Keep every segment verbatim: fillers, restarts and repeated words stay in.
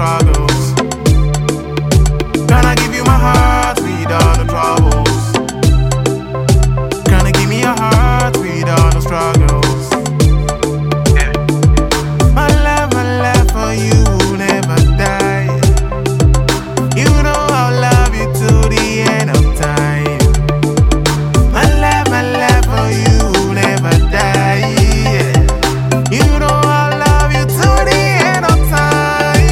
struggles. Gonna give you my heart without no troubles. Gonna give me a heart without no struggles. Yeah. My love, my love for you will never die. You know I'll love you to the end of time. My love, my love for you will never die. Yeah. You know I'll love you to the end of time.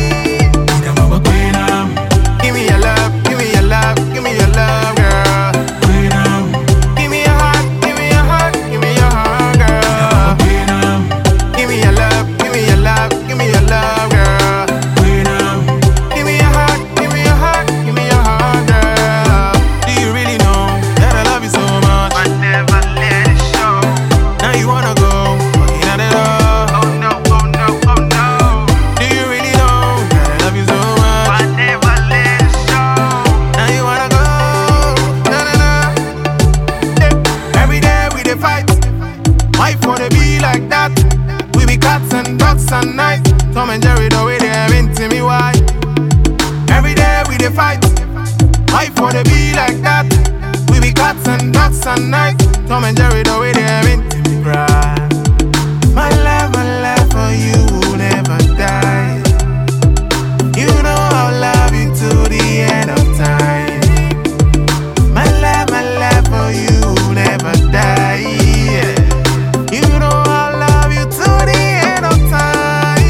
Give me your love, give me your love, give me your love, girl. Give me your heart, give me your heart, give me your heart, girl. Give me your love, give me your love, give me your love, girl. Give me your heart, give me your heart, give me your heart, girl. Do you really know that I love you so much? But never let it show. Now you wanna go, fucking at it all. Oh no, oh no, oh no. Do you really know that I love you so much? But never let it show. Now you wanna go, na na na. Yeah. Every day we dey fight. Why for the be like that? We be cats and dogs and night. Tom and Jerry the way they have into me, why? Every day we dey fight. Why for the be like that? We be cats and dogs and night. Tom and Jerry the way they have into me, cry. My love, my love for you will never die. You know I'll love you to the end of time. My love, my love for you will never die. Yeah. You know I'll love you to the end of time.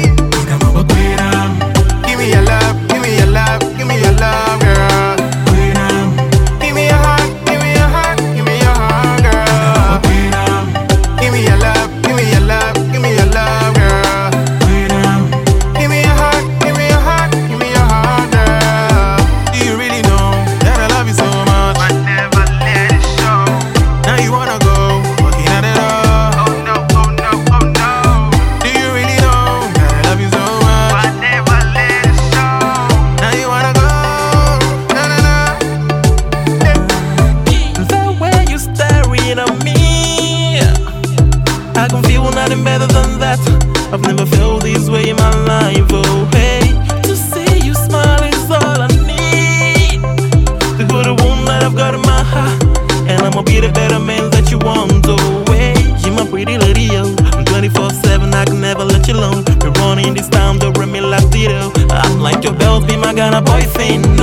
Give me your love, give me your love, give me your love, girl. Give me your heart, give me your heart, give me your heart, girl. Give me your love, give me your love, give me your love, girl. Give me your heart, give me your heart, give me your heart, girl. Do you really know that I love you so much? But never let it show. Now you wanna go, fucking at it all. Oh no, oh no, oh no. Do you really know that I love you so much? But never let it show. Now you wanna go, na na na. The way you staring at me, I can feel nothing better than that. I've never felt this way in my life. Oh hey, to see you smile is all I need. To go the one that I've got in my heart, and I'ma be the better man that you want. Oh hey, you're my pretty lady, yo. I'm twenty-four seven, I can never let you alone. We're running this town, don't run me like Tito. I'm like your belt, be my Ghana boyfriend.